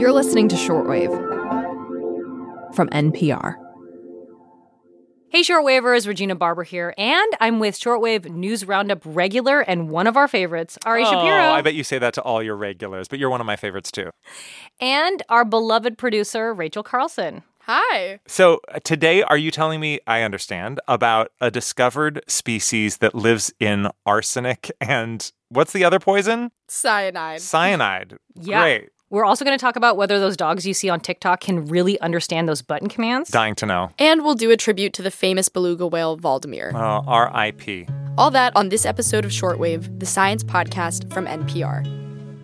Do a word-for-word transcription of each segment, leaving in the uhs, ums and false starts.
You're listening to Shortwave from N P R. Hey, Shortwavers, Regina Barber here, and I'm with Shortwave News Roundup regular and one of our favorites, Ari oh, Shapiro. I bet you say that to all your regulars, but you're one of my favorites too. And our beloved producer, Rachel Carlson. Hi. So uh, today, are you telling me, I understand, about a discovered species that lives in arsenic and what's the other poison? Cyanide. Cyanide. Yeah. Great. We're also going to talk about whether those dogs you see on TikTok can really understand those button commands. Dying to know. And we'll do a tribute to the famous beluga whale, Valdemir. Uh, R I P All that on this episode of Shortwave, the science podcast from N P R.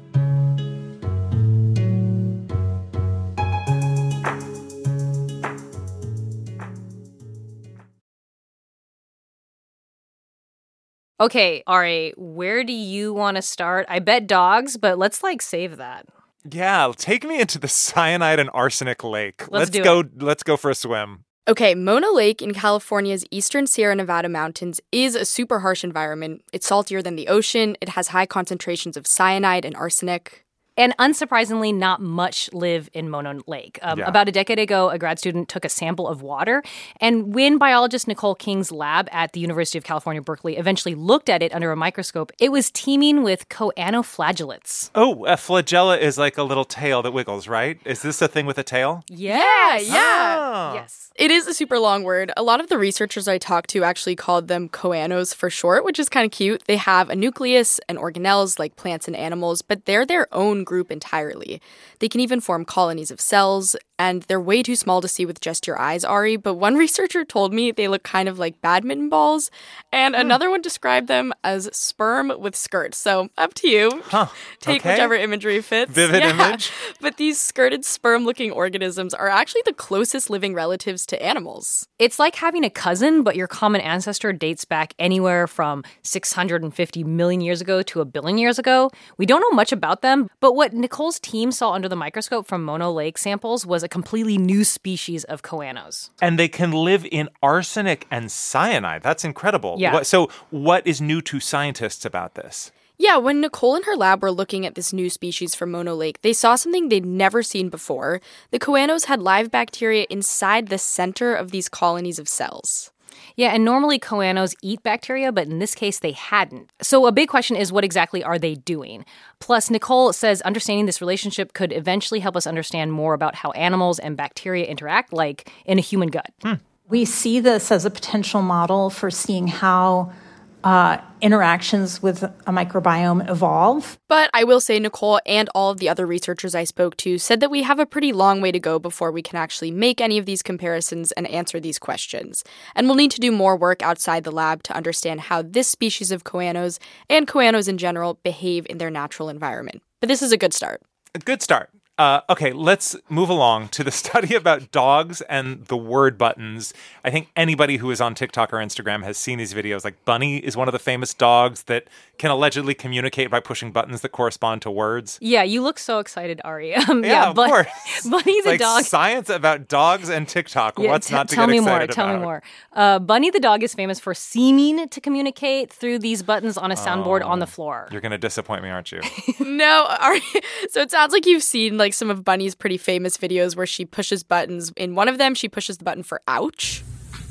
Okay, Ari, where do you want to start? I bet dogs, but let's, like, save that. Yeah, take me into the cyanide and arsenic lake. Let's do go. it. Let's go for a swim. Okay, Mono Lake in California's eastern Sierra Nevada mountains is a super harsh environment. It's saltier than the ocean. It has high concentrations of cyanide and arsenic. And unsurprisingly, not much live in Mono Lake. Um, Yeah. About a decade ago, a grad student took a sample of water, and when biologist Nicole King's lab at the University of California, Berkeley eventually looked at it under a microscope, it was teeming with choanoflagellates. Oh, a flagella is like a little tail that wiggles, right? Is this a thing with a tail? Yes! yeah. Oh. Yes. It is a super long word. A lot of the researchers I talked to actually called them choanos for short, which is kind of cute. They have a nucleus and organelles like plants and animals, but they're their own group entirely. They can even form colonies of cells, and they're way too small to see with just your eyes, Ari, but one researcher told me they look kind of like badminton balls, and Hmm. another one described them as sperm with skirts. So up to you. Huh. Take Okay. whichever imagery fits. Vivid Yeah. image. But these skirted sperm-looking organisms are actually the closest living relatives to animals. It's like having a cousin, but your common ancestor dates back anywhere from six hundred fifty million years ago to a billion years ago. We don't know much about them, but what Nicole's team saw under the microscope from Mono Lake samples was a completely new species of choanos. And they can live in arsenic and cyanide. That's incredible. Yeah. What, so what is new to scientists about this? Yeah, when Nicole and her lab were looking at this new species from Mono Lake, they saw something they'd never seen before. The choanos had live bacteria inside the center of these colonies of cells. Yeah, and normally choanos eat bacteria, but in this case, they hadn't. So a big question is, what exactly are they doing? Plus, Nicole says understanding this relationship could eventually help us understand more about how animals and bacteria interact, like in a human gut. Hmm. We see this as a potential model for seeing how uh, interactions with a microbiome evolve. But I will say Nicole and all of the other researchers I spoke to said that we have a pretty long way to go before we can actually make any of these comparisons and answer these questions. And we'll need to do more work outside the lab to understand how this species of choanos and choanos in general behave in their natural environment. But this is a good start. A good start. Uh, okay, let's move along to the study about dogs and the word buttons. I think anybody who is on TikTok or Instagram has seen these videos. Like Bunny is one of the famous dogs that can allegedly communicate by pushing buttons that correspond to words. Yeah, you look so excited, Ari. Um, Yeah, of but course. Bunny the like dog. science about dogs and TikTok. Yeah, What's t- not to tell get me excited more. about? Tell me more. Uh, Bunny the dog is famous for seeming to communicate through these buttons on a soundboard Oh, on the floor. You're going to disappoint me, aren't you? No, Ari. So it sounds like you've seen like some of Bunny's pretty famous videos where she pushes buttons. In one of them, she pushes the button for ouch.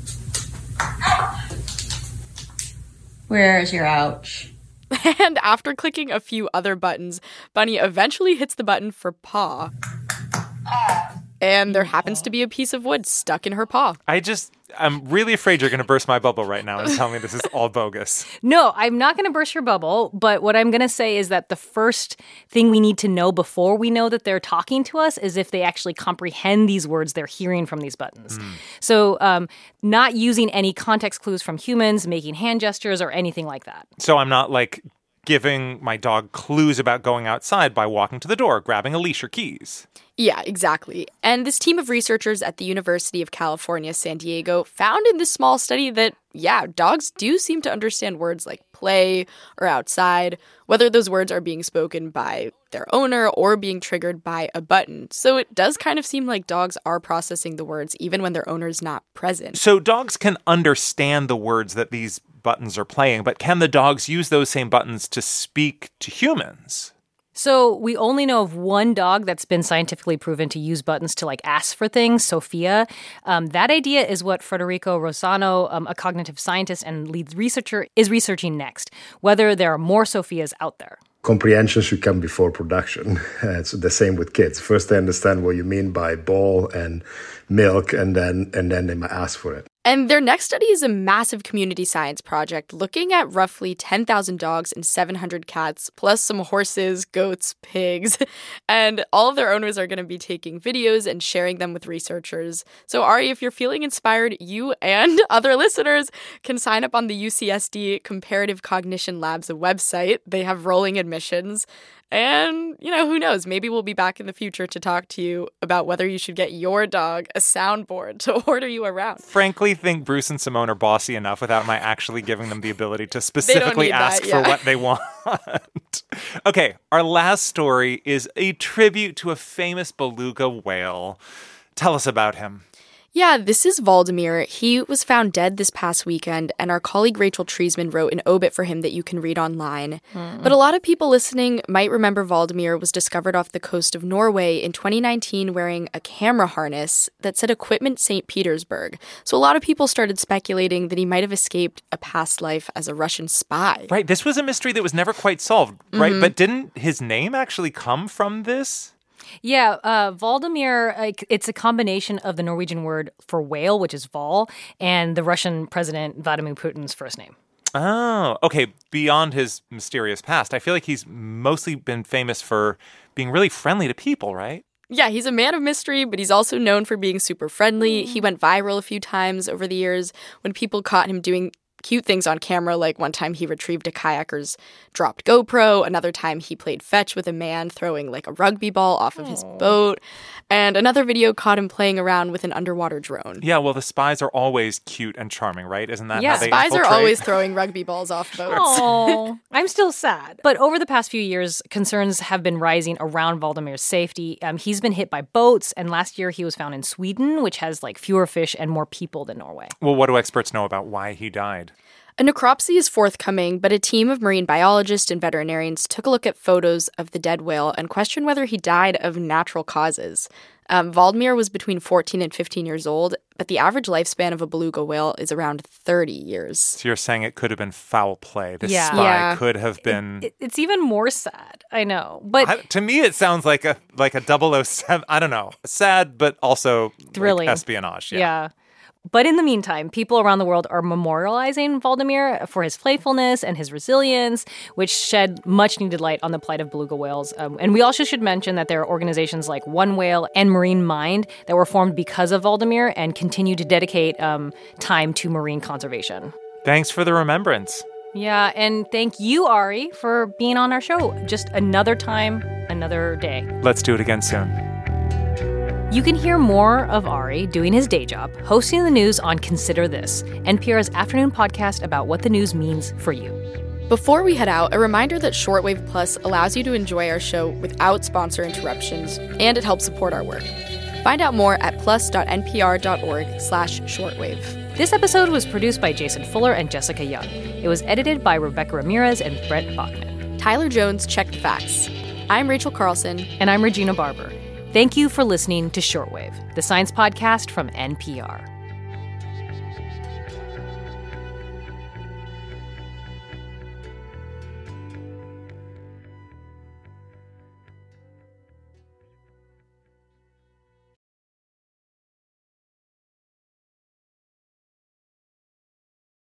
Where's your ouch? And after clicking a few other buttons, Bunny eventually hits the button for paw. And there happens to be a piece of wood stuck in her paw. I just, I'm really afraid you're going to burst my bubble right now and tell me this is all bogus. No, I'm not going to burst your bubble, but what I'm going to say is that the first thing we need to know before we know that they're talking to us is if they actually comprehend these words they're hearing from these buttons. Mm. So um, not using any context clues from humans, making hand gestures, or anything like that. So I'm not like giving my dog clues about going outside by walking to the door, grabbing a leash or keys. Yeah, exactly. And this team of researchers at the University of California, San Diego, found in this small study that, yeah, dogs do seem to understand words like play or outside, whether those words are being spoken by their owner or being triggered by a button. So it does kind of seem like dogs are processing the words even when their owner's not present. So dogs can understand the words that these buttons are playing, but can the dogs use those same buttons to speak to humans? So we only know of one dog that's been scientifically proven to use buttons to like ask for things, Sophia. Um, that idea is what Federico Rossano, um, a cognitive scientist and lead researcher, is researching next, whether there are more Sophias out there. Comprehension should come before production. Uh, it's the same with kids. First, they understand what you mean by ball and milk, and then and then they might ask for it. And their next study is a massive community science project looking at roughly ten thousand dogs and seven hundred cats, plus some horses, goats, pigs. And all of their owners are going to be taking videos and sharing them with researchers. So, Ari, if you're feeling inspired, you and other listeners can sign up on the U C S D Comparative Cognition Lab's website. They have rolling admissions. And, you know, who knows? Maybe we'll be back in the future to talk to you about whether you should get your dog a soundboard to order you around. Frankly, think Bruce and Simone are bossy enough without my actually giving them the ability to specifically ask that, yeah. for what they want. Okay, our last story is a tribute to a famous beluga whale. Tell us about him. Yeah, this is Valdemir. He was found dead this past weekend, and our colleague Rachel Treisman wrote an obit for him that you can read online. Mm. But a lot of people listening might remember Valdemir was discovered off the coast of Norway in twenty nineteen wearing a camera harness that said Equipment Saint Petersburg. So a lot of people started speculating that he might have escaped a past life as a Russian spy. Right, this was a mystery that was never quite solved, right? Mm-hmm. But didn't his name actually come from this? Yeah, uh, Valdemir, uh, it's a combination of the Norwegian word for whale, which is Val, and the Russian president Vladimir Putin's first name. Oh, okay. Beyond his mysterious past, I feel like he's mostly been famous for being really friendly to people, right? Yeah, he's a man of mystery, but he's also known for being super friendly. He went viral a few times over the years when people caught him doing cute things on camera, like one time he retrieved a kayaker's dropped GoPro, another time he played fetch with a man throwing like a rugby ball off of his Aww. boat, and another video caught him playing around with an underwater drone. Yeah, well, the spies are always cute and charming, right? Isn't that yeah. how they Spies infiltrate? are always throwing rugby balls off boats. Oh, I'm still sad. But over the past few years, concerns have been rising around Valdemir's safety. Um, he's been hit by boats, and last year he was found in Sweden, which has like fewer fish and more people than Norway. Well, what do experts know about why he died? A necropsy is forthcoming, but a team of marine biologists and veterinarians took a look at photos of the dead whale and questioned whether he died of natural causes. Um, Valdemir was between fourteen and fifteen years old, but the average lifespan of a beluga whale is around thirty years. So you're saying it could have been foul play. This Yeah. spy Yeah. could have been... It, it's even more sad, I know. But I, to me, it sounds like a like a double oh seven. I don't know. Sad, but also Thrilling. Like espionage. Yeah. yeah. But in the meantime, people around the world are memorializing Valdemir for his playfulness and his resilience, which shed much-needed light on the plight of beluga whales. Um, and we also should mention that there are organizations like One Whale and Marine Mind that were formed because of Valdemir and continue to dedicate um, time to marine conservation. Thanks for the remembrance. Yeah, and thank you, Ari, for being on our show. Just another time, another day. Let's do it again soon. You can hear more of Ari doing his day job, hosting the news on Consider This, N P R's afternoon podcast about what the news means for you. Before we head out, a reminder that Shortwave Plus allows you to enjoy our show without sponsor interruptions, and it helps support our work. Find out more at plus.npr.org slash shortwave. This episode was produced by Jason Fuller and Jessica Young. It was edited by Rebecca Ramirez and Brett Bachman. Tyler Jones checked the facts. I'm Rachel Carlson. And I'm Regina Barber. Thank you for listening to Shortwave, the science podcast from N P R.